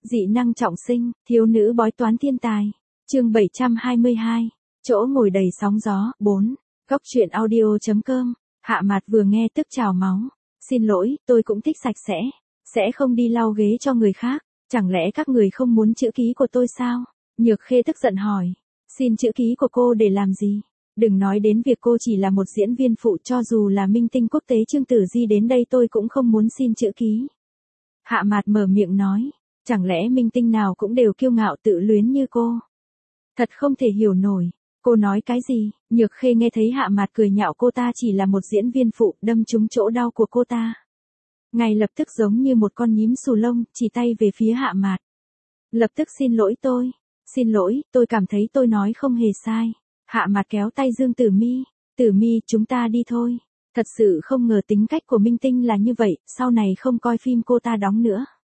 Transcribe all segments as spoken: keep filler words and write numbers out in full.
Dị năng trọng sinh, thiếu nữ bói toán thiên tài. Chương bảy trăm hai mươi hai. Chỗ ngồi đầy sóng gió. bốn. Góc truyện audio chấm com. Hạ Mạt vừa nghe tức trào máu. Xin lỗi, tôi cũng thích sạch sẽ. Sẽ không đi lau ghế cho người khác. Chẳng lẽ các người không muốn chữ ký của tôi sao? Nhược Khê tức giận hỏi. Xin chữ ký của cô để làm gì? Đừng nói đến việc cô chỉ là một diễn viên phụ, cho dù là minh tinh quốc tế Trương Tử Di đến đây tôi cũng không muốn xin chữ ký. Hạ Mạt mở miệng nói. Chẳng lẽ minh tinh nào cũng đều kiêu ngạo tự luyến như cô? Thật không thể hiểu nổi. Cô nói cái gì? Nhược Khê nghe thấy Hạ Mạt cười nhạo cô ta chỉ là một diễn viên phụ, đâm trúng chỗ đau của cô ta. Ngay lập tức giống như một con nhím xù lông, chỉ tay về phía Hạ Mạt. Lập tức xin lỗi tôi. Xin lỗi, tôi cảm thấy tôi nói không hề sai. Hạ Mạt kéo tay Dương Tử Mi. Tử Mi, chúng ta đi thôi. Thật sự không ngờ tính cách của minh tinh là như vậy, sau này không coi phim cô ta đóng nữa.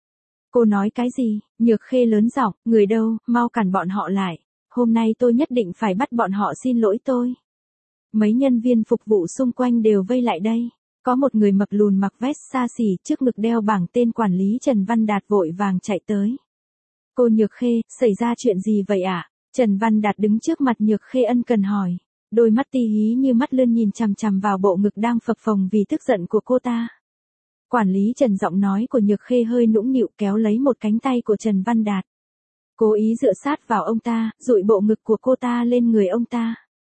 Cô nói cái gì? Nhược Khê lớn giọng, người đâu, mau cản bọn họ lại. Hôm nay tôi nhất định phải bắt bọn họ xin lỗi tôi. Mấy nhân viên phục vụ xung quanh đều vây lại đây. Có một người mập lùn mặc vest xa xỉ, trước ngực đeo bảng tên quản lý Trần Văn Đạt vội vàng chạy tới. Cô Nhược Khê, xảy ra chuyện gì vậy ạ? À? Trần Văn Đạt đứng trước mặt Nhược Khê ân cần hỏi. Đôi mắt ti hí như mắt lươn nhìn chằm chằm vào bộ ngực đang phập phồng vì tức giận của cô ta. Quản lý Trần, giọng nói của Nhược Khê hơi nũng nịu, kéo lấy một cánh tay của Trần Văn Đạt. Cố ý dựa sát vào ông ta, dụi bộ ngực của cô ta lên người ông ta.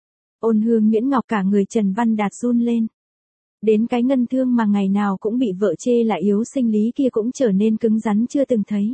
Ôn hương Nguyễn Ngọc, cả người Trần Văn Đạt run lên. Đến cái ngân thương mà ngày nào cũng bị vợ chê là yếu sinh lý kia cũng trở nên cứng rắn chưa từng thấy.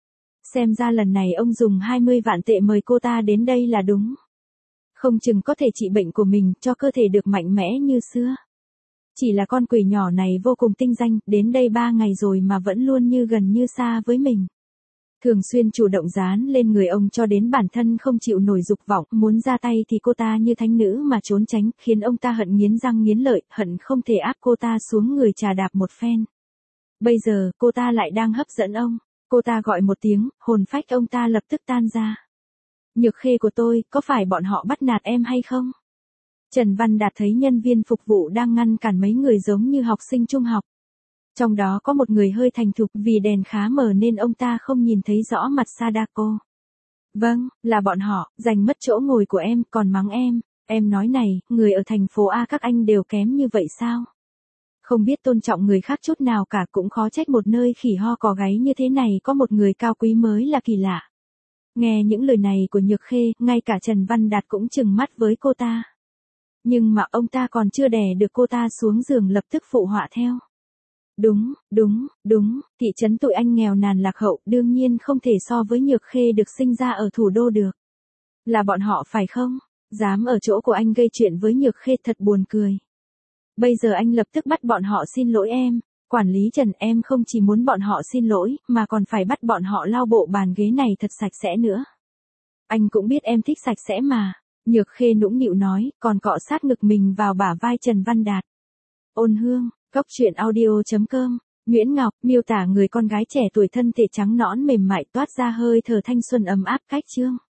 Xem ra lần này ông dùng hai mươi vạn tệ mời cô ta đến đây là đúng. Không chừng có thể trị bệnh của mình, cho cơ thể được mạnh mẽ như xưa. Chỉ là con quỷ nhỏ này vô cùng tinh danh, đến đây ba ngày rồi mà vẫn luôn như gần như xa với mình. Thường xuyên chủ động dán lên người ông cho đến bản thân không chịu nổi dục vọng, muốn ra tay thì cô ta như thánh nữ mà trốn tránh, khiến ông ta hận nghiến răng nghiến lợi, hận không thể áp cô ta xuống người trà đạp một phen. Bây giờ, cô ta lại đang hấp dẫn ông. Cô ta gọi một tiếng, hồn phách ông ta lập tức tan ra. Nhược Khê của tôi, có phải bọn họ bắt nạt em hay không? Trần Văn Đạt thấy nhân viên phục vụ đang ngăn cản mấy người giống như học sinh trung học. Trong đó có một người hơi thành thục, vì đèn khá mờ nên ông ta không nhìn thấy rõ mặt Sadako. Vâng, là bọn họ, giành mất chỗ ngồi của em, còn mắng em. Em nói này, người ở thành phố A các anh đều kém như vậy sao? Không biết tôn trọng người khác chút nào cả, cũng khó trách một nơi khỉ ho cò gáy như thế này có một người cao quý mới là kỳ lạ. Nghe những lời này của Nhược Khê, ngay cả Trần Văn Đạt cũng trừng mắt với cô ta. Nhưng mà ông ta còn chưa đè được cô ta xuống giường lập tức phụ họa theo. Đúng, đúng, đúng, thị trấn tụi anh nghèo nàn lạc hậu, đương nhiên không thể so với Nhược Khê được sinh ra ở thủ đô được. Là bọn họ phải không? Dám ở chỗ của anh gây chuyện với Nhược Khê, thật buồn cười. Bây giờ anh lập tức bắt bọn họ xin lỗi em. Quản lý Trần, em không chỉ muốn bọn họ xin lỗi, mà còn phải bắt bọn họ lau bộ bàn ghế này thật sạch sẽ nữa. Anh cũng biết em thích sạch sẽ mà. Nhược Khê nũng nịu nói, còn cọ sát ngực mình vào bả vai Trần Văn Đạt. Ôn hương, góc truyện audio chấm com. Nguyễn Ngọc, miêu tả người con gái trẻ tuổi thân thể trắng nõn mềm mại toát ra hơi thở thanh xuân ấm áp cách chương.